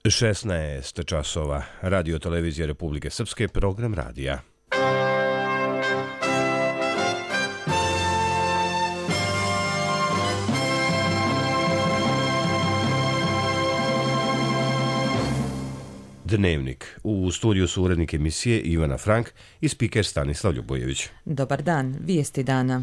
16 časova. Radio televizija Republike Srpske, program radija. Dnevnik. U studiju su urednik emisije Ivana Frank i spiker Stanislav Ljubojević. Dobar dan, vijesti dana.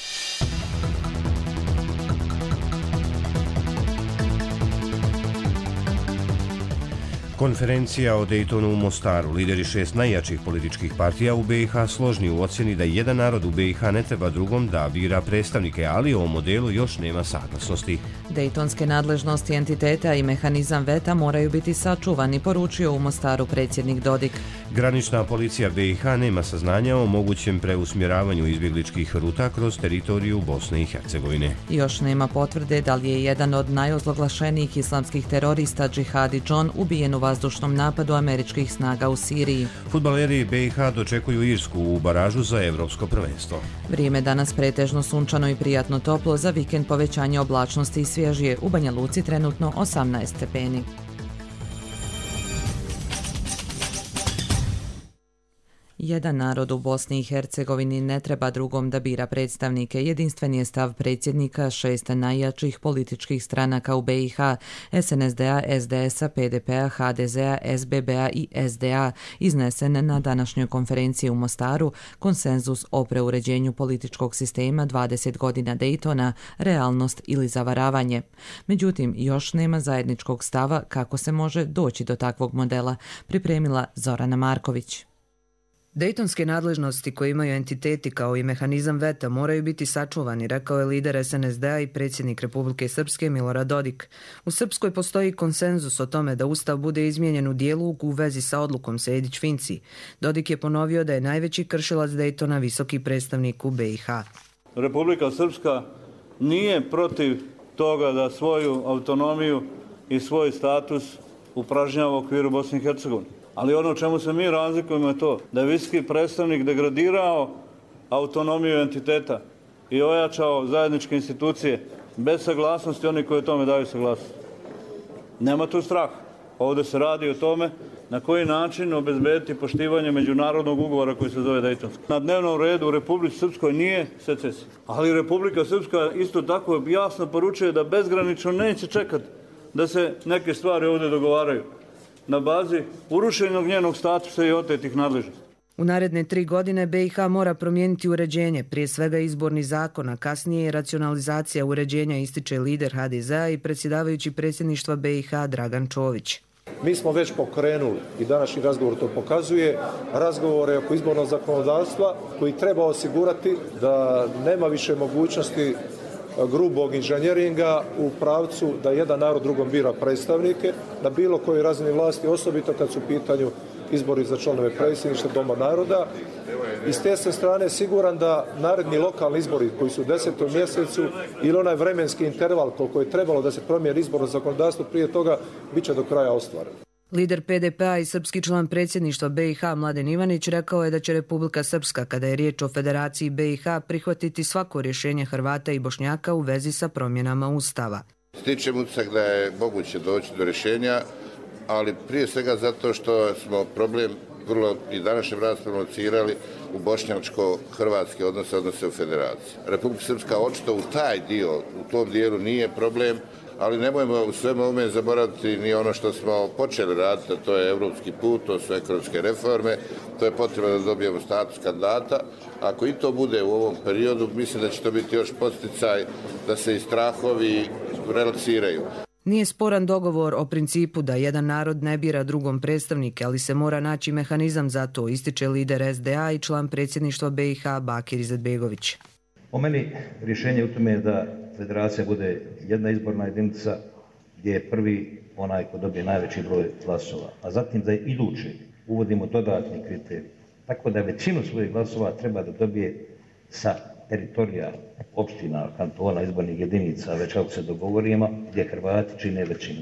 Konferencija o Dejtonu u Mostaru. Lideri 6 najjačih političkih partija u BiH složni u ocjeni da jedan narod u BiH ne treba drugom da bira predstavnike, ali o modelu još nema saglasnosti. Dejtonske nadležnosti entiteta i mehanizam veta moraju biti sačuvani, poručio u Mostaru predsjednik Dodik. Granična policija BiH nema saznanja o mogućem preusmjeravanju izbjegličkih ruta kroz teritoriju Bosne i Hercegovine. Još nema potvrde da li je jedan od najozloglašenijih islamskih terorista Džihadi John ubijen u vazdušnom napadu američkih snaga u Siriji. Fudbaleri BiH dočekuju Irsku u baražu za evropsko prvenstvo. Vrijeme danas pretežno sunčano i prijatno toplo, za vikend povećanje oblačnosti i svježije. U Banja Luci trenutno 18 stepeni. Jedan narod u Bosni i Hercegovini ne treba drugom da bira predstavnike. Jedinstven je stav predsjednika 6 najjačih političkih stranaka u BiH, SNSD-a, SDS-a, PDP-a, HDZ-a, SBB-a i SDA, iznesen na današnjoj konferenciji u Mostaru, konsenzus o preuređenju političkog sistema 20 godina Dejtona, realnost ili zavaravanje. Međutim, još nema zajedničkog stava kako se može doći do takvog modela, pripremila Zorana Marković. Dejtonske nadležnosti koje imaju entiteti kao i mehanizam veta moraju biti sačuvani, rekao je lider SNSD-a i predsjednik Republike Srpske Milorad Dodik. U Srpskoj postoji konsenzus o tome da Ustav bude izmijenjen u dijelu u vezi sa odlukom Sejdić-Finci. Dodik je ponovio da je najveći kršilac Dejtona visoki predstavnik u BiH. Republika Srpska nije protiv toga da svoju autonomiju i svoj status upražnjava u okviru Bosne i Hercegovine. Ali ono čemu se mi razlikujemo je to da je visoki predstavnik degradirao autonomiju entiteta i ojačao zajedničke institucije bez saglasnosti onih koji o tome daju saglasnost. Nema tu strah. Ovdje se radi o tome na koji način obezbediti poštivanje međunarodnog ugovora koji se zove Dejtonski. Na dnevnom redu u Republici Srpskoj nije secesija. Ali Republika Srpska isto tako jasno poručuje da bezgranično neće čekati da se neke stvari ovdje dogovaraju na bazi urušenog njenog statusa i otetih nadležnosti. U naredne 3 godine BiH mora promijeniti uređenje, prije svega izborni zakon, a kasnije racionalizacija uređenja, ističe lider HDZ-a i predsjedavajući predsjedništva BiH Dragan Čović. Mi smo već pokrenuli, i današnji razgovor to pokazuje, razgovore oko izbornog zakonodavstva koji treba osigurati da nema više mogućnosti grubog inženjeringa u pravcu da jedan narod drugom bira predstavnike na bilo kojoj razini vlasti, osobito kad su u pitanju izbori za članove predsjedništva Doma naroda. I s te strane siguran da naredni lokalni izbori koji su u 10. mjesecu ili onaj vremenski interval koliko je trebalo da se promijeni izborno zakonodavstvo prije toga, bit će do kraja ostvaren. Lider PDP-a i srpski član predsjedništva BiH Mladen Ivanić rekao je da će Republika Srpska, kada je riječ o Federaciji BiH, prihvatiti svako rješenje Hrvata i Bošnjaka u vezi sa promjenama Ustava. Stičem utisak da je moguće doći do rješenja, ali prije svega zato što smo problem vrlo i današnjem raspravom locirali u bošnjačko-hrvatske odnose u Federaciji. Republika Srpska očito u tom dijelu nije problem, ali nemojmo u svemu ovome zaboraviti ni ono što smo počeli raditi, a to je evropski put, to su ekonomske reforme, to je potrebno da dobijemo status kandidata. Ako i to bude u ovom periodu, mislim da će to biti još podsticaj da se i strahovi relaksiraju. Nije sporan dogovor o principu da jedan narod ne bira drugom predstavnike, ali se mora naći mehanizam za to, ističe lider SDA i član predsjedništva BiH Bakir Izetbegović. Po meni rješenje u tome je da federacija bude jedna izborna jedinica gdje je prvi onaj ko dobije najveći broj glasova, a zatim da idući uvodimo dodatni kriterij. Tako da većinu svojih glasova treba da dobije sa teritorija opština, kantona, izbornih jedinica, već kako se dogovorimo, gdje Hrvati čine većinu.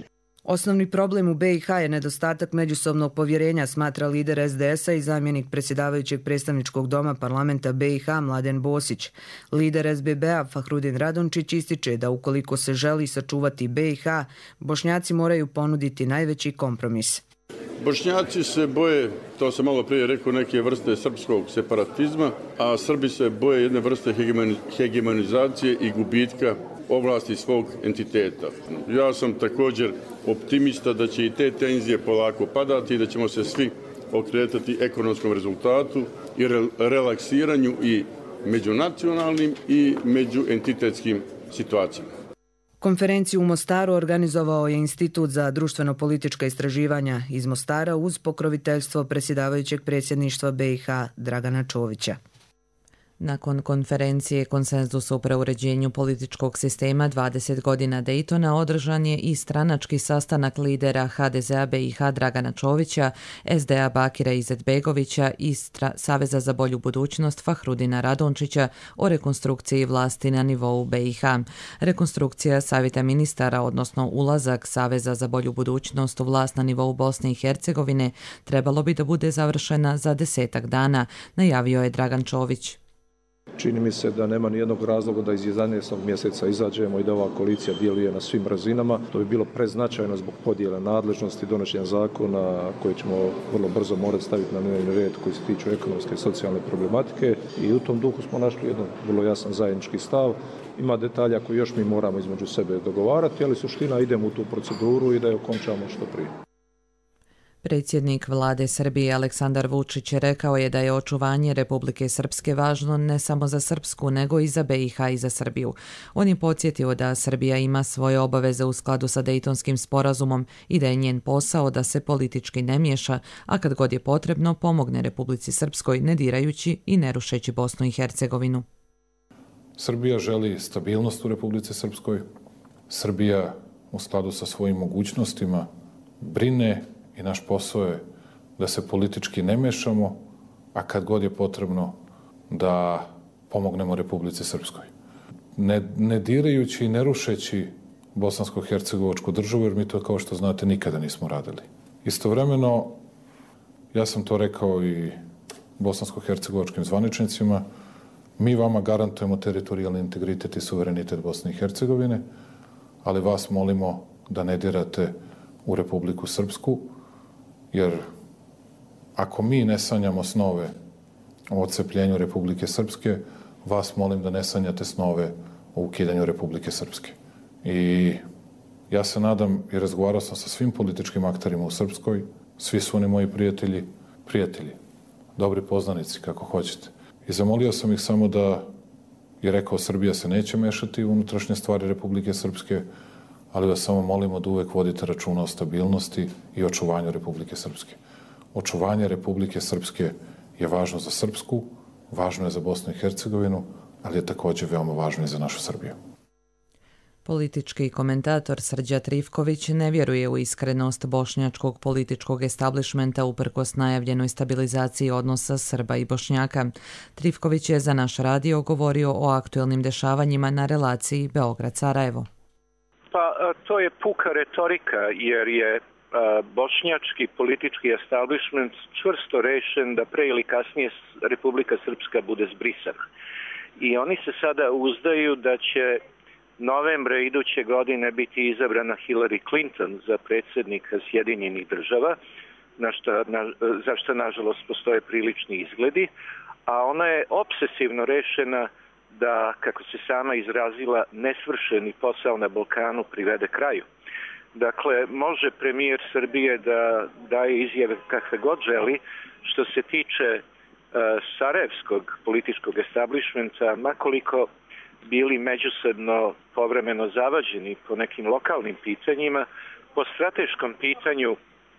Osnovni problem u BiH je nedostatak međusobnog povjerenja, smatra lider SDS-a i zamjenik predsjedavajućeg predstavničkog doma parlamenta BiH Mladen Bosić. Lider SBB-a Fahrudin Radončić ističe da ukoliko se želi sačuvati BiH, Bošnjaci moraju ponuditi najveći kompromis. Bošnjaci se boje, to sam malo prije rekao, neke vrste srpskog separatizma, a Srbi se boje jedne vrste hegemonizacije i gubitka ovlasti svog entiteta. Ja sam također optimista da će i te tenzije polako padati i da ćemo se svi okretati ekonomskom rezultatu i relaksiranju i međunacionalnim i međuentitetskim situacijama. Konferenciju u Mostaru organizovao je Institut za društveno-politička istraživanja iz Mostara uz pokroviteljstvo predsjedavajućeg predsjedništva BiH Dragana Čovića. Nakon konferencije Konsenzus o preuređenju političkog sistema 20 godina Daytona održan je i stranački sastanak lidera HDZ-a BiH Dragana Čovića, SDA Bakira Izetbegovića i Saveza za bolju budućnost Fahrudina Radončića o rekonstrukciji vlasti na nivou BiH. Rekonstrukcija Savjeta ministara, odnosno ulazak Saveza za bolju budućnost u vlast na nivou Bosne i Hercegovine, trebalo bi da bude završena za 10 dana, najavio je Dragan Čović. Čini mi se da nema nijednog razloga da iz 11. mjeseca izađemo i da ova koalicija djeluje na svim razinama. To bi bilo preznačajno zbog podjele nadležnosti, donošenja zakona koje ćemo vrlo brzo morati staviti na dnevni red koji se tiču ekonomske i socijalne problematike i u tom duhu smo našli jedan vrlo jasan zajednički stav. Ima detalja koje još mi moramo između sebe dogovarati, ali suština idemo u tu proceduru i da je okončamo što prije. Predsjednik vlade Srbije Aleksandar Vučić rekao je da je očuvanje Republike Srpske važno ne samo za Srpsku, nego i za BiH i za Srbiju. On je podsjetio da Srbija ima svoje obaveze u skladu sa Dejtonskim sporazumom i da je njen posao da se politički ne miješa, a kad god je potrebno pomogne Republici Srpskoj ne dirajući i ne rušeći Bosnu i Hercegovinu. Srbija želi stabilnost u Republici Srpskoj. Srbija u skladu sa svojim mogućnostima brine i naš posao je da se politički ne mešamo, a kad god je potrebno da pomognemo Republici Srpskoj. Ne dirajući i ne rušeći bosansko-hercegovačku državu, jer mi to, kao što znate, nikada nismo radili. Istovremeno, ja sam to rekao i bosansko-hercegovačkim zvaničnicima, mi vama garantujemo teritorijalni integritet i suverenitet Bosne i Hercegovine, ali vas molimo da ne dirate u Republiku Srpsku, jer ako mi ne sanjamo snove o odcepljenju Republike Srpske, vas molim da ne sanjate snove o ukidanju Republike Srpske. I ja se nadam i razgovarao sam sa svim političkim akterima u Srpskoj, svi su oni moji prijatelji, dobri poznanici, kako hoćete. I zamolio sam ih samo da je rekao Srbija se neće mešati u unutrašnje stvari Republike Srpske, ali vas samo molimo da uvek vodite računa o stabilnosti i očuvanju Republike Srpske. Očuvanje Republike Srpske je važno za Srpsku, važno je za Bosnu i Hercegovinu, ali je također veoma važno i za našu Srbiju. Politički komentator Srđa Trifković ne vjeruje u iskrenost bošnjačkog političkog establishmenta uprkos najavljenoj stabilizaciji odnosa Srba i Bošnjaka. Trifković je za naš radio govorio o aktuelnim dešavanjima na relaciji Beograd-Sarajevo. Pa to je puka retorika, jer je bošnjački politički establishment čvrsto rešen da pre ili kasnije Republika Srpska bude zbrisana. I oni se sada uzdaju da će novembra iduće godine biti izabrana Hillary Clinton za predsjednika Sjedinjenih država, za što nažalost postoje prilični izgledi, a ona je obsesivno rešena da, kako se sama izrazila, nesvršeni posao na Balkanu privede kraju. Dakle, može premijer Srbije da daje izjave kakve god želi. Što se tiče sarajevskog političkog establishmenta, makoliko bili međusobno povremeno zavađeni po nekim lokalnim pitanjima, po strateškom pitanju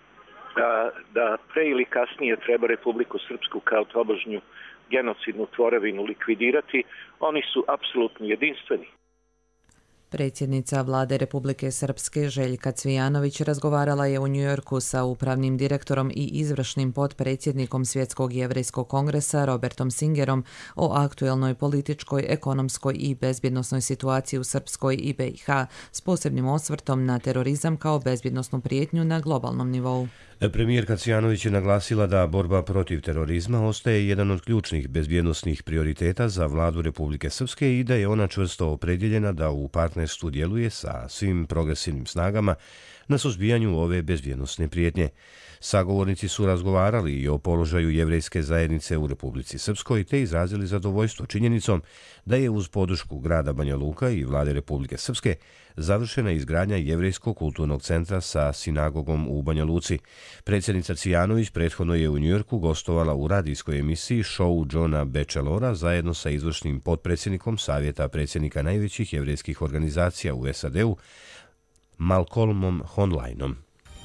da pre ili kasnije treba Republiku Srpsku kao tobožnju genocidnu tvorevinu likvidirati, oni su apsolutno jedinstveni. Predsjednica vlade Republike Srpske Željka Cvijanović razgovarala je u Njujorku sa upravnim direktorom i izvršnim potpredsjednikom Svjetskog jevrejskog kongresa Robertom Singerom o aktuelnoj političkoj, ekonomskoj i bezbjednosnoj situaciji u Srpskoj i BiH s posebnim osvrtom na terorizam kao bezbjednosnu prijetnju na globalnom nivou. Premijerka Cvijanović je naglasila da borba protiv terorizma ostaje jedan od ključnih bezbjednosnih prioriteta za vladu Republike Srpske i da je ona čvrsto opredjeljena da u partnerstvu djeluje sa svim progresivnim snagama na suzbijanju ove bezbjednosne prijetnje. Sagovornici su razgovarali i o položaju jevrejske zajednice u Republici Srpskoj te izrazili zadovoljstvo činjenicom da je uz podršku grada Banja Luka i vlade Republike Srpske završena izgradnja Jevrejskog kulturnog centra sa sinagogom u Banja Luci. Predsjednica Cvijanović prethodno je u Njujorku gostovala u radijskoj emisiji Show Johna Batchelora zajedno sa izvršnim potpredsjednikom Savjeta predsjednika najvećih jevrejskih organizacija u SAD-u Malcolmom Honleinom.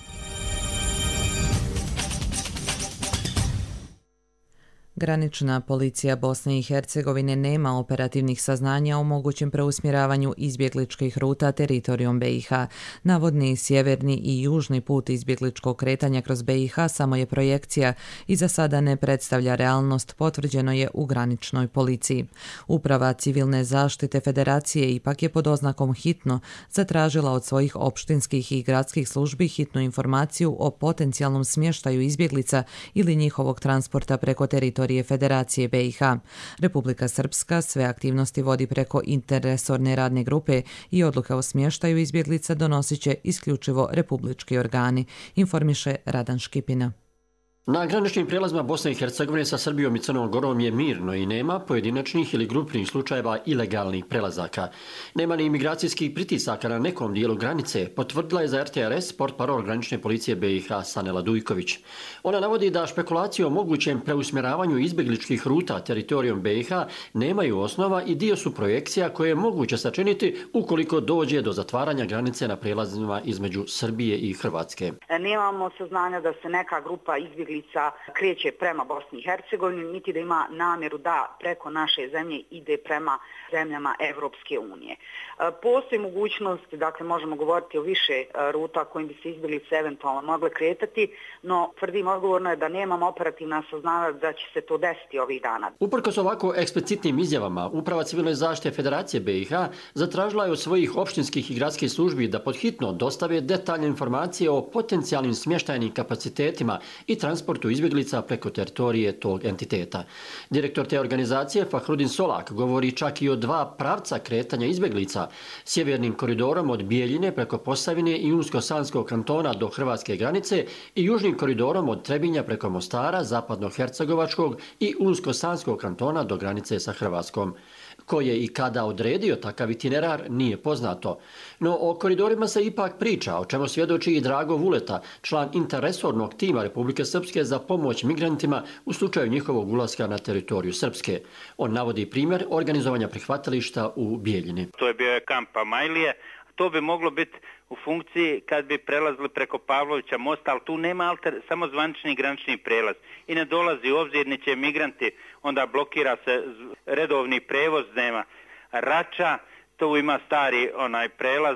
Granična policija Bosne i Hercegovine nema operativnih saznanja o mogućem preusmjeravanju izbjegličkih ruta teritorijom BiH. Navodni sjeverni i južni put izbjegličkog kretanja kroz BiH samo je projekcija i za sada ne predstavlja realnost, potvrđeno je u graničnoj policiji. Uprava civilne zaštite Federacije ipak je pod oznakom hitno zatražila od svojih opštinskih i gradskih službi hitnu informaciju o potencijalnom smještaju izbjeglica ili njihovog transporta preko teritorije Federacije BiH. Republika Srpska sve aktivnosti vodi preko interresorne radne grupe i odluke o smještaju izbjeglica donosit će isključivo republički organi, informiše Radan Škipina. Na graničnim prijelazima Bosne i Hercegovine sa Srbijom i Crnom Gorom je mirno i nema pojedinačnih ili grupnih slučajeva ilegalnih prelazaka. Nema ni imigracijskih pritisaka na nekom dijelu granice, potvrdila je za RTRS portparol granične policije BiH Sanela Dujković. Ona navodi da špekulacije o mogućem preusmjeravanju izbjegličkih ruta teritorijom BiH nemaju osnova i dio su projekcija koje je moguće sačiniti ukoliko dođe do zatvaranja granice na prijelazima između Srbije i Hrvatske. Nemamo saznanja da se neka grupa izbjeglica kreće prema Bosni i Hercegovini, niti da ima namjeru da preko naše zemlje ide prema zemljama Evropske unije. Postoji mogućnost, dakle možemo govoriti o više ruta kojim bi se izbjeglice eventualno mogle kretati, no tvrdim odgovorno je da nemamo operativna saznanja da će se to desiti ovih dana. Uprkos ovako eksplicitnim izjavama, Uprava civilne zaštite Federacije BiH zatražila je od svojih opštinskih i gradskih službi da podhitno dostave detaljne informacije o potencijalnim smještajnim kapacitetima i transportu izbjeglica preko teritorije tog entiteta. Direktor te organizacije Fahrudin Solak govori čak i o dva pravca kretanja izbjeglica, sjevernim koridorom od Bijeljine preko Posavine i Unsko-Sanskog kantona do hrvatske granice i južnim koridorom od Trebinja preko Mostara, zapadno-hercegovačkog i Unsko-Sanskog kantona do granice sa Hrvatskom. Ko je i kada odredio takav itinerar nije poznato. No o koridorima se ipak priča, o čemu svjedoči i Drago Vuleta, član interresornog tima Republike Srpske za pomoć migrantima u slučaju njihovog ulaska na teritoriju Srpske. On navodi primjer organizovanja prihvatilišta u Bijeljini. To je bio kamp Majlije. To bi moglo biti u funkciji kad bi prelazili preko Pavlovića mosta, ali tu nema samo zvanični granični prelaz. I ne dolazi u obzir, ni će migranti, onda blokira se redovni prevoz, nema Rača, tu ima stari prelaz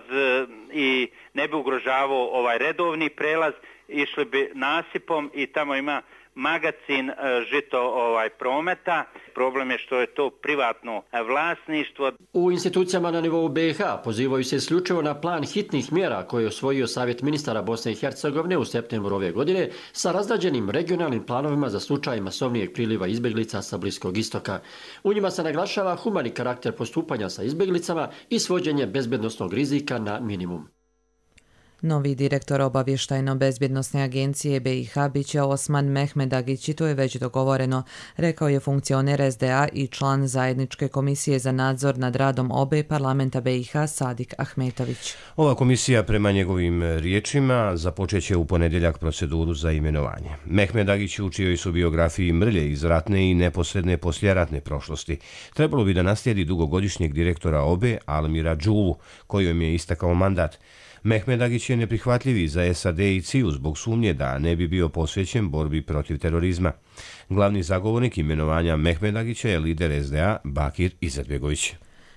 i ne bi ugrožavao ovaj redovni prelaz, išli bi nasipom i tamo ima magacin žito prometa. Problem je što je to privatno vlasništvo. U institucijama na nivou BiH pozivaju se isključivo na plan hitnih mjera koje je osvojio Savjet ministara Bosne i Hercegovine u septembru ove godine sa razrađenim regionalnim planovima za slučaj masovnijeg priliva izbjeglica sa Bliskog istoka. U njima se naglašava humani karakter postupanja sa izbjeglicama i svođenje bezbednosnog rizika na minimum. Novi direktor obavještajno-bezbjednosne agencije BiH biće Osman Mehmedagić i to je već dogovoreno, rekao je funkcioner SDA i član zajedničke komisije za nadzor nad radom obe parlamenta BiH Sadik Ahmetović. Ova komisija, prema njegovim riječima, započeće u ponedjeljak proceduru za imenovanje. Mehmedagić u čijoj su biografiji mrlje iz ratne i neposredne poslijeratne prošlosti. Trebalo bi da naslijedi dugogodišnjeg direktora obe Almira Đulu, kojom je istakao mandat. Mehmedagić je neprihvatljiv za SAD i CIA zbog sumnje da ne bi bio posvećen borbi protiv terorizma. Glavni zagovornik imenovanja Mehmedagića je lider SDA Bakir Izetbegović.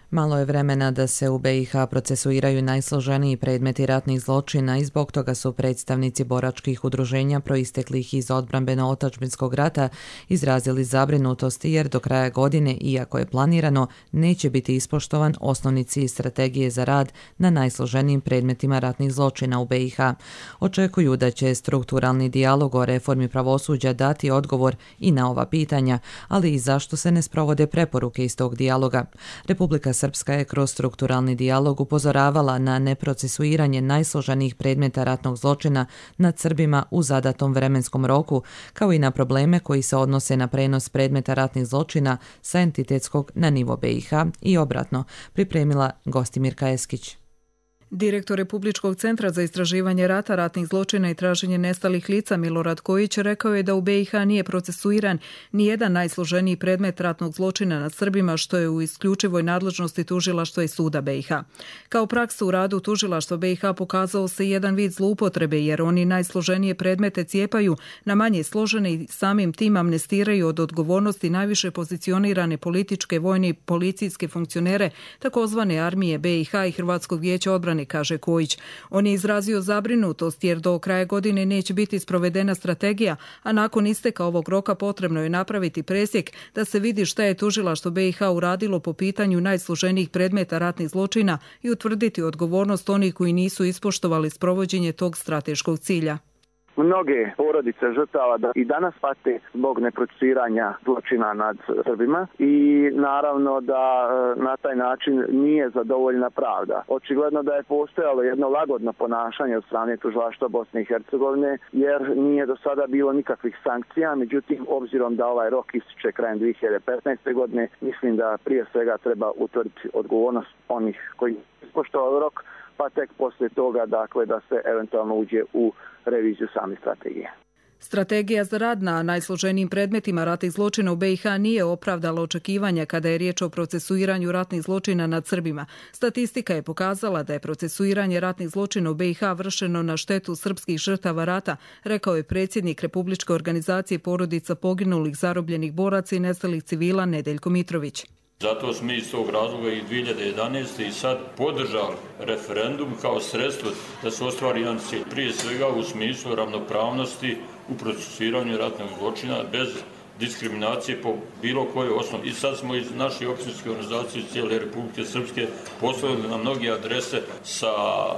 Malo je vremena da se u BiH procesuiraju najsloženiji predmeti ratnih zločina i zbog toga su predstavnici boračkih udruženja proisteklih iz odbrambeno-otadžbinskog rata izrazili zabrinutost jer do kraja godine, iako je planirano, neće biti ispoštovan osnovni cilj strategije za rad na najsloženijim predmetima ratnih zločina u BiH. Očekuju da će strukturalni dijalog o reformi pravosuđa dati odgovor i na ova pitanja, ali i zašto se ne sprovode preporuke iz tog dijaloga. Republika Srpska je kroz strukturalni dijalog upozoravala na neprocesuiranje najsloženijih predmeta ratnog zločina nad Srbima u zadatom vremenskom roku, kao i na probleme koji se odnose na prenos predmeta ratnih zločina sa entitetskog na nivo BiH i obratno, pripremila Gostimirka Eskić. Direktor Republičkog centra za istraživanje rata, ratnih zločina i traženje nestalih lica Milorad Kojić rekao je da u BiH nije procesuiran nijedan najsloženiji predmet ratnog zločina nad Srbima, što je u isključivoj nadležnosti tužilaštva i suda BiH. Kao praksu u radu tužilaštva BiH pokazao se jedan vid zloupotrebe jer oni najsloženije predmete cijepaju na manje složene i samim tim amnestiraju od odgovornosti najviše pozicionirane političke, vojne i policijske funkcionere takozvane armije BiH i Hrvatskog vijeća odbrane, kaže Kojić. On je izrazio zabrinutost jer do kraja godine neće biti sprovedena strategija, a nakon isteka ovog roka potrebno je napraviti presjek da se vidi šta je tužilaštvo BiH uradilo po pitanju najsloženijih predmeta ratnih zločina i utvrditi odgovornost onih koji nisu ispoštovali sprovođenje tog strateškog cilja. Mnoge porodice žrtava da i danas pate zbog neprocesuiranja zločina nad Srbima i naravno da na taj način nije zadovoljna pravda. Očigledno da je postojalo jedno lagodno ponašanje od strane tužilaštva Bosne i Hercegovine jer nije do sada bilo nikakvih sankcija, međutim obzirom da ovaj rok ističe krajem 2015. godine, mislim da prije svega treba utvrditi odgovornost onih koji ispoštovali rok, pa tek poslije toga dakle da se eventualno uđe u reviziju same strategije. Strategija za rad na najsloženijim predmetima ratnih zločina u BiH nije opravdala očekivanja kada je riječ o procesuiranju ratnih zločina nad Srbima. Statistika je pokazala da je procesuiranje ratnih zločina u BiH vršeno na štetu srpskih žrtava rata, rekao je predsjednik Republičke organizacije porodica poginulih, zarobljenih boraca i nestalih civila Nedeljko Mitrović. Zato smo iz tog razloga i 2011. i sad podržali referendum kao sredstvo da se ostvari jedan cilj. Prije svega u smislu ravnopravnosti u procesuiranju ratnog zločina bez diskriminacije po bilo kojoj osnovi. I sad smo iz naše općinske organizacije iz cijele Republike Srpske poslali na mnoge adrese sa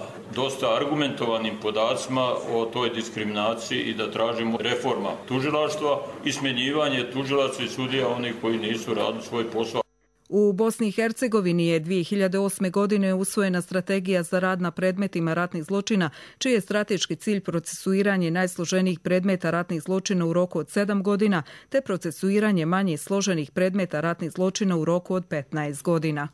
dosta argumentovanim podacima o toj diskriminaciji i da tražimo reforma tužilaštva i smjenjivanje tužilaca i sudija onih koji nisu radili svoj posao. U Bosni i Hercegovini je 2008. godine usvojena strategija za rad na predmetima ratnih zločina, čiji je strateški cilj procesuiranje najsloženijih predmeta ratnih zločina u roku od 7 godina, te procesuiranje manje složenih predmeta ratnih zločina u roku od 15 godina.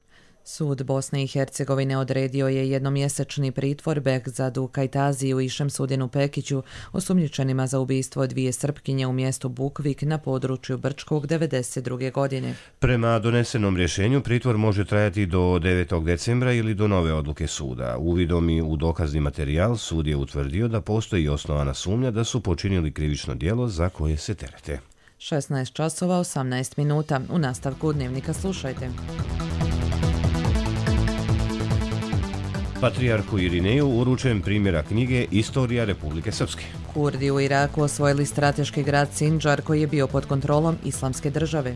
Sud Bosne i Hercegovine odredio je jednomjesečni pritvor Behzadu Kajtaziju i Šemsudinu Pekiću, osumnjičenima za ubistvo dvije Srpkinje u mjestu Bukvik na području Brčkog 1992. godine. Prema donesenom rješenju pritvor može trajati do 9. decembra ili do nove odluke suda. Uvidom i u dokazni materijal sud je utvrdio da postoji osnovana sumnja da su počinili krivično djelo za koje se terete. 16 časova 18 minuta. U nastavku dnevnika slušajte. Patrijarhu Irineju uručen primjera knjige Istorija Republike Srpske. Kurdi u Iraku osvojili strateški grad Sindžar koji je bio pod kontrolom Islamske države.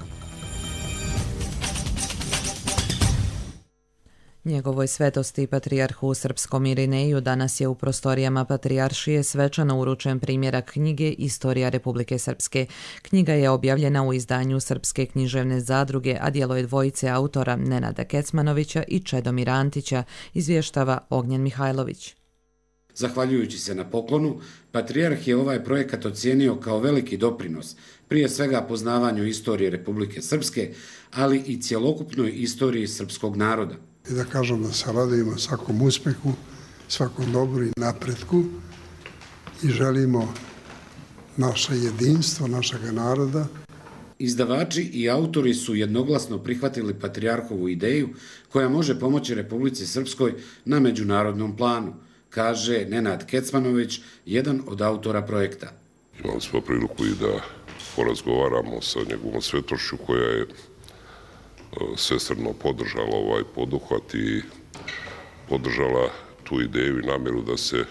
Njegovoj svetosti patrijarhu srpskom Irineju danas je u prostorijama Patrijaršije svečano uručen primjerak knjige Istorija Republike Srpske. Knjiga je objavljena u izdanju Srpske književne zadruge, a djelo je dvojice autora Nenada Kecmanovića i Čedomira Antića, izvještava Ognjen Mihajlović. Zahvaljujući se na poklonu, patrijarh je ovaj projekat ocijenio kao veliki doprinos, prije svega poznavanju istorije Republike Srpske, ali i cjelokupnoj istoriji srpskog naroda. I da kažem da se radujemo svakom uspjehu, svakom dobru i napretku i želimo naše jedinstvo, našeg naroda. Izdavači i autori su jednoglasno prihvatili patrijarhovu ideju koja može pomoći Republici Srpskoj na međunarodnom planu, kaže Nenad Kecmanović, jedan od autora projekta. Imali smo priliku i da porazgovaramo sa njegovom svetošću koja je svesrdno podržala ovaj poduhvat i podržala tu ideju i namjeru da se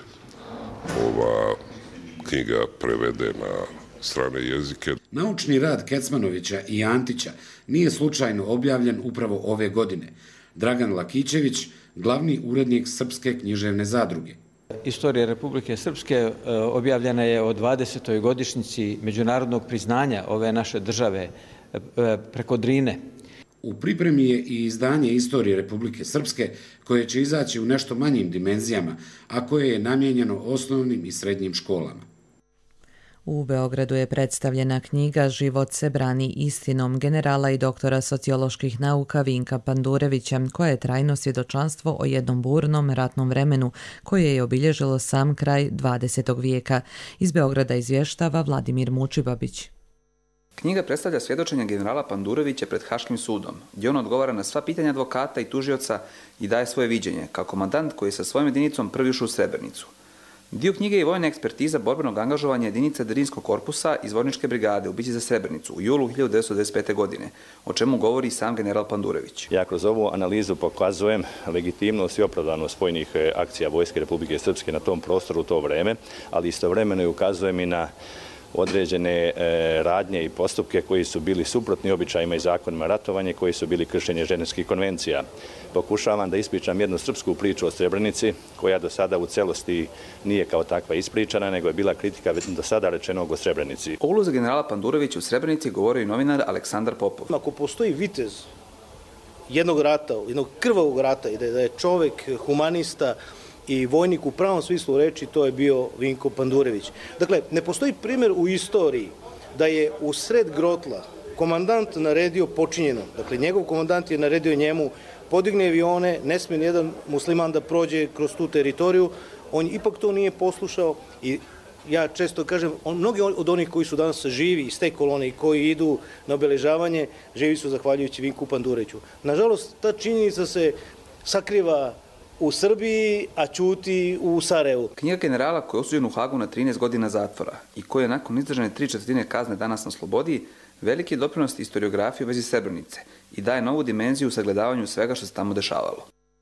ova knjiga prevede na strane jezike. Naučni rad Kecmanovića i Antića nije slučajno objavljen upravo ove godine. Dragan Lakićević, glavni urednik Srpske književne zadruge. Istorija Republike Srpske objavljena je o 20. godišnjici međunarodnog priznanja ove naše države preko Drine. U pripremi je i izdanje Istorije Republike Srpske, koje će izaći u nešto manjim dimenzijama, a koje je namijenjeno osnovnim i srednjim školama. U Beogradu je predstavljena knjiga Život se brani istinom generala i doktora socioloških nauka Vinka Pandurevića, koja je trajno svjedočanstvo o jednom burnom ratnom vremenu koje je obilježilo sam kraj 20. vijeka. Iz Beograda izvještava Vladimir Mučibabić. Knjiga predstavlja svjedočenje generala Pandurevića pred Haškim sudom, gdje on odgovara na sva pitanja advokata i tužioca i daje svoje viđenje, kao komandant koji je sa svojom jedinicom prvi ušao u Srebrenicu. Dio knjige je vojna ekspertiza borbenog angažovanja jedinice Drinskog korpusa iz Vojničke brigade u bici za Srebrenicu u julu 1925. godine, o čemu govori sam general Pandurević. Ja kroz ovu analizu pokazujem legitimnost i opravdanost vojnih akcija Vojske Republike Srpske na tom prostoru u to vreme, ali istovremeno i ukazujem i na određene radnje i postupke koji su bili suprotni običajima i zakonima ratovanja, koji su bili kršenje ženevskih konvencija. Pokušavam da ispričam jednu srpsku priču o Srebrenici, koja do sada u celosti nije kao takva ispričana, nego je bila kritika do sada rečenog o Srebrenici. O ulozi generala Pandurevića u Srebrenici govorio i novinar Aleksandar Popov. Ako postoji vitez jednog rata, jednog krvavog rata, i da je čovek humanista i vojnik u pravom smislu reči, to je bio Vinko Pandurević. Dakle, ne postoji primjer u istoriji da je u sred grotla komandant naredio počinjeno. Dakle, njegov komandant je naredio njemu podigne avione, ne smije nijedan musliman da prođe kroz tu teritoriju. On ipak to nije poslušao i ja često kažem, mnogi od onih koji su danas živi iz te kolone i koji idu na obeležavanje, živi su zahvaljujući Vinku Pandureviću. Nažalost, ta činjenica se sakriva u Srbiji, a ćuti u Sarajevu. Knjiga generala koji je osuđen u Hagu na 13 godina zatvora i koji je nakon izdržane 3/4 kazne danas na slobodi, veliki je doprinos historiografije u vezi Srebrenice i daje novu dimenziju u sagledavanju svega što se tamo dešavalo.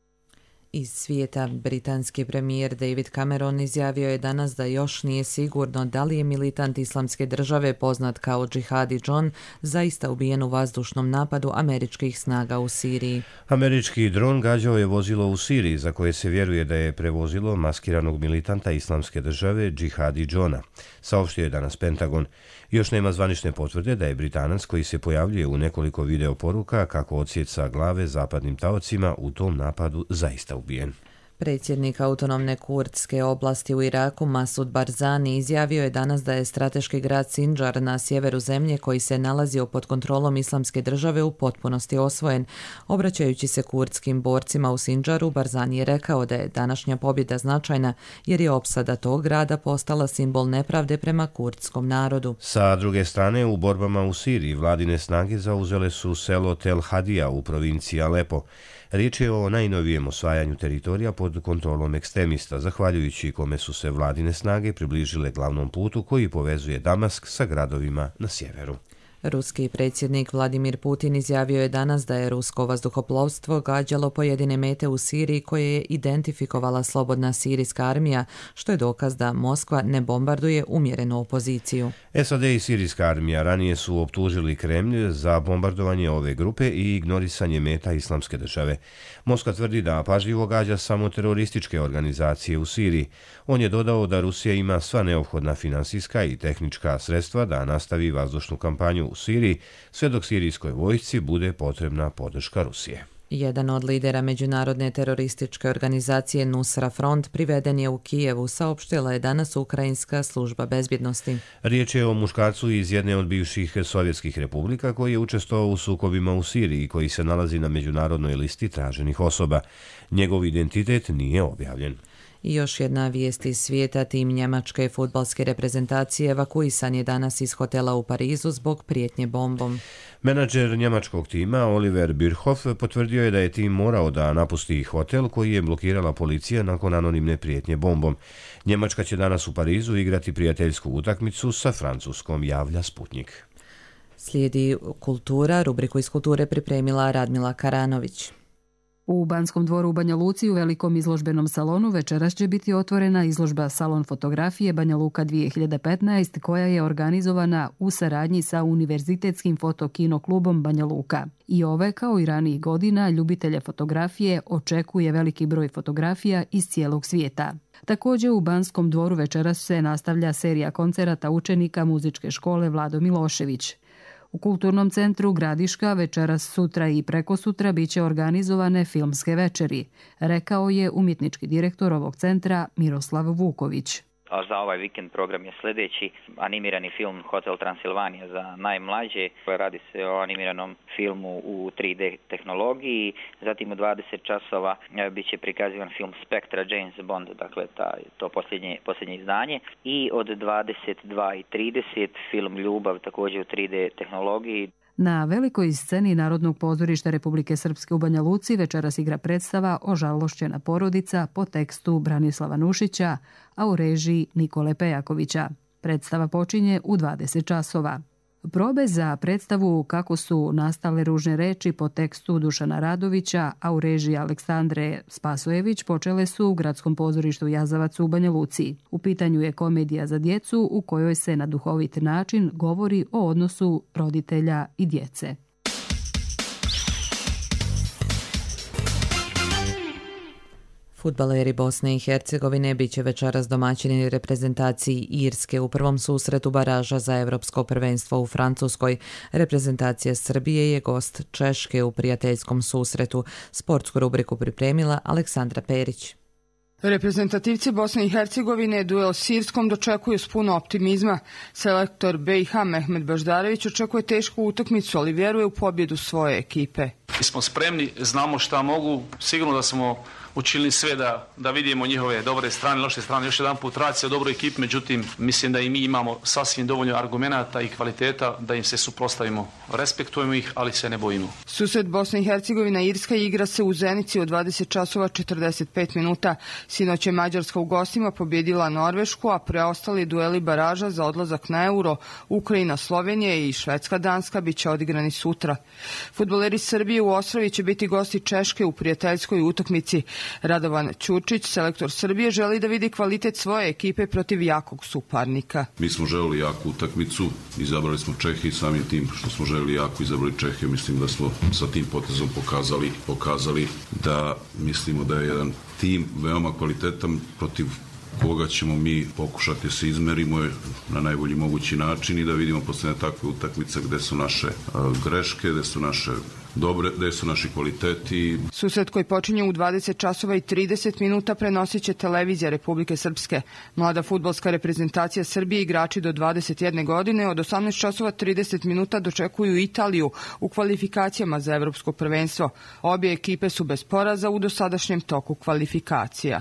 Iz svijeta, britanski premijer David Cameron izjavio je danas da još nije sigurno da li je militant Islamske države poznat kao Džihadi John zaista ubijen u vazdušnom napadu američkih snaga u Siriji. Američki dron gađao je vozilo u Siriji za koje se vjeruje da je prevozilo maskiranog militanta Islamske države Džihadi Johna, saopštio je danas Pentagon. Još nema zvanične potvrde da je Britanac koji se pojavljuje u nekoliko video poruka kako odsjeca glave zapadnim taocima u tom napadu zaista ubijen. Predsjednik autonomne kurdske oblasti u Iraku Masud Barzani izjavio je danas da je strateški grad Sindžar na sjeveru zemlje koji se nalazio pod kontrolom Islamske države u potpunosti osvojen. Obraćajući se kurdskim borcima u Sindžaru, Barzani je rekao da je današnja pobjeda značajna jer je opsada tog grada postala simbol nepravde prema kurdskom narodu. Sa druge strane, u borbama u Siriji vladine snage zauzele su selo Tel Hadija u provinciji Alepo. Riječ je o najnovijem osvajanju teritorija pod kontrolom ekstremista, zahvaljujući kome su se vladine snage približile glavnom putu koji povezuje Damask sa gradovima na sjeveru. Ruski predsjednik Vladimir Putin izjavio je danas da je rusko vazduhoplovstvo gađalo pojedine mete u Siriji koje je identifikovala slobodna sirijska armija, što je dokaz da Moskva ne bombarduje umjerenu opoziciju. SAD i sirijska armija ranije su optužili Kremlj za bombardovanje ove grupe i ignorisanje meta Islamske države. Moskva tvrdi da pažljivo gađa samo terorističke organizacije u Siriji. On je dodao da Rusija ima sva neophodna finansijska i tehnička sredstva da nastavi vazdušnu kampanju u Siriji, sve dok sirijskoj vojsci bude potrebna podrška Rusije. Jedan od lidera međunarodne terorističke organizacije Nusra Front priveden je u Kijevu, saopštila je danas Ukrajinska služba bezbjednosti. Riječ je o muškarcu iz jedne od bivših sovjetskih republika koji je učestvovao u sukobima u Siriji i koji se nalazi na međunarodnoj listi traženih osoba. Njegov identitet nije objavljen. I još jedna vijest iz svijeta, tim njemačke fudbalske reprezentacije evakuisan je danas iz hotela u Parizu zbog prijetnje bombom. Menadžer njemačkog tima Oliver Bierhoff potvrdio je da je tim morao da napusti hotel koji je blokirala policija nakon anonimne prijetnje bombom. Njemačka će danas u Parizu igrati prijateljsku utakmicu sa Francuskom, javlja Sputnik. Slijedi kultura, rubriku iz kulture pripremila Radmila Karanović. U Banskom dvoru u Banja Luci u velikom izložbenom salonu večeras će biti otvorena izložba Salon fotografije Banja Luka 2015 koja je organizovana u saradnji sa Univerzitetskim fotokino klubom Banja Luka. I ove, kao i ranijih godina, ljubitelje fotografije očekuje veliki broj fotografija iz cijelog svijeta. Također u Banskom dvoru večeras se nastavlja serija koncerata učenika muzičke škole Vlado Milošević. U Kulturnom centru Gradiška večeras, sutra i prekosutra biće organizovane filmske večeri, rekao je umjetnički direktor ovog centra Miroslav Vuković. A za ovaj vikend program je sljedeći: animirani film Hotel Transilvanija za najmlađe. Radi se o animiranom filmu u 3D tehnologiji. Zatim u 20 časova bit će prikazivan film Spectra James Bond, dakle to posljednje izdanje. I od 22:30 film Ljubav, također u 3D tehnologiji. Na velikoj sceni Narodnog pozorišta Republike Srpske u Banja Luci večeras igra predstava Ožalošćena porodica po tekstu Branislava Nušića, a u režiji Nikole Pejakovića. Predstava počinje u 20 časova. Probe za predstavu Kako su nastale ružne reči po tekstu Dušana Radovića, a u režiji Aleksandre Spasojević počele su u Gradskom pozorištu Jazavac u Banja Luci. U pitanju je komedija za djecu u kojoj se na duhovit način govori o odnosu roditelja i djece. Fudbaleri Bosne i Hercegovine bit će večeras domaćini reprezentaciji Irske u prvom susretu baraža za Evropsko prvenstvo u Francuskoj. Reprezentacija Srbije je gost Češke u prijateljskom susretu. Sportsku rubriku pripremila Aleksandra Perić. Reprezentativci Bosne i Hercegovine duel s Irskom dočekuju s puno optimizma. Selektor BiH Mehmet Baždarević očekuje tešku utakmicu, ali vjeruje u pobjedu svoje ekipe. Mi smo spremni, znamo šta mogu, sigurno da smo učinili sve da vidimo njihove dobre strane, loše strane. Još jedan put radi se o dobroj ekipi, međutim mislim da i mi imamo sasvim dovoljno argumenata i kvaliteta da im se suprotstavimo. Respektujemo ih, ali se ne bojimo. Susret Bosne i Hercegovina Irska igra se u Zenici od 20 časova 45 minuta. Sinoć je Mađarska u gostima pobjedila Norvešku, a preostali dueli baraža za odlazak na Euro, Ukrajina, Slovenija i Švedska, Danska bit će odigrani sutra. Fudbaleri Srbije u Ostrovi će biti gosti Češke u prijateljskoj utakmici. Radovan Ćurčić, selektor Srbije, želi da vidi kvalitet svoje ekipe protiv jakog suparnika. Mi smo želeli jaku utakmicu, izabrali smo Čehe i samim tim što smo želeli jako izabrali Čehe, mislim da smo sa tim potezom pokazali da mislimo da je jedan tim veoma kvalitetan protiv koga ćemo mi pokušati se izmerimo na najbolji mogući način i da vidimo posle takve utakmice gde su naše greške, gde su naše dobre, gde su naši kvaliteti. Susret koji počinje u 20 časova i 30 minuta prenosit će televizija Republike Srpske. Mlada fudbalska reprezentacija Srbije, igrači do 21 godine, od 18 časova 30 minuta dočekuju Italiju u kvalifikacijama za Evropsko prvenstvo. Obje ekipe su bez poraza u dosadašnjem toku kvalifikacija.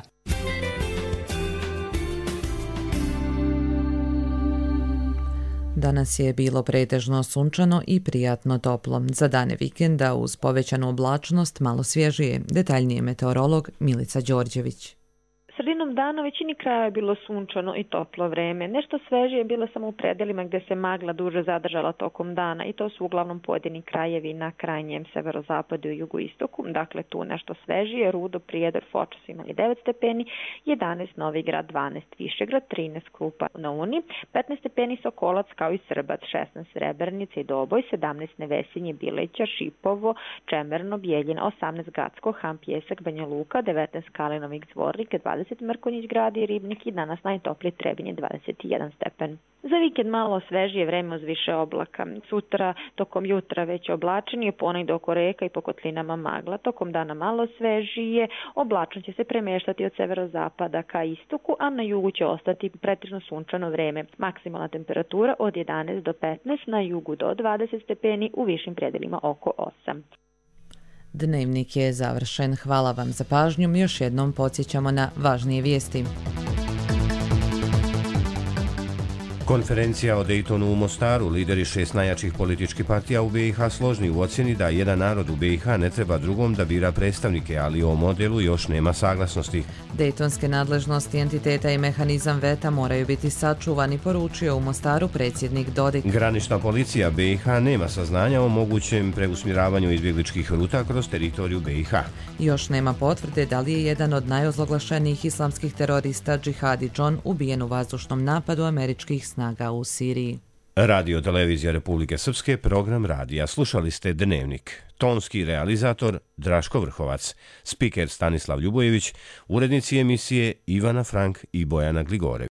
Danas je bilo pretežno sunčano i prijatno toplo. Za dane vikenda uz povećanu oblačnost malo svježije. Detaljnije meteorolog Milica Đorđević. Sredinom dana većini kraja je bilo sunčano i toplo vreme. Nešto svežije je bilo samo u predelima gdje se magla duže zadržala tokom dana i to su uglavnom pojedini krajevi na krajnjem severozapadu i jugoistoku. Dakle, tu nešto svežije. Rudo, Prijedor, Foča su imali 9 stepeni, 11 Novigrad, 12 Višegrad, 13 Krupa na Uni, 15 stepeni Sokolac kao i Srbac, 16 Srebrenica i Doboj, 17 Nevesinje, Bileća, Šipovo, Čemerno, Bijeljina, 18 Gacko, Han, Pjesak, Banja Luka, 19 Kalinovik, Zvornik, 20 Mrkonjić Grad i Ribnik i danas najtoplije Trebinje 21 stepen. Za vikend malo svežije vreme uz više oblaka. Sutra tokom jutra već oblačenije, ponegdje oko reka i po kotlinama magla. Tokom dana malo svežije, oblačno će se premještati od severozapada ka istoku, a na jugu će ostati pretežno sunčano vreme. Maksimalna temperatura od 11 do 15, na jugu do 20 stepeni, u višim predelima oko 8. Dnevnik je završen. Hvala vam za pažnju. Još jednom podsjećamo na važnije vijesti. Konferencija o Dejtonu u Mostaru, lideri 6 najjačih političkih partija u BiH složni u ocjeni da jedan narod u BiH ne treba drugom da bira predstavnike, ali o modelu još nema saglasnosti. Dejtonske nadležnosti entiteta i mehanizam veta moraju biti sačuvani, poručio u Mostaru predsjednik Dodik. Granična policija BiH nema saznanja o mogućem preusmjeravanju izbjegličkih ruta kroz teritoriju BiH. Još nema potvrde da li je jedan od najozloglašenijih islamskih terorista Džihadi John ubijen u vazdušnom napadu američkih snaga u Siriji. Radio Televizija Republike Srpske, program radija. Slušali ste Dnevnik. Tonski realizator Draško Vrhovac, spiker Stanislav Ljubojević, urednici emisije Ivana Frank i Bojana Gligore.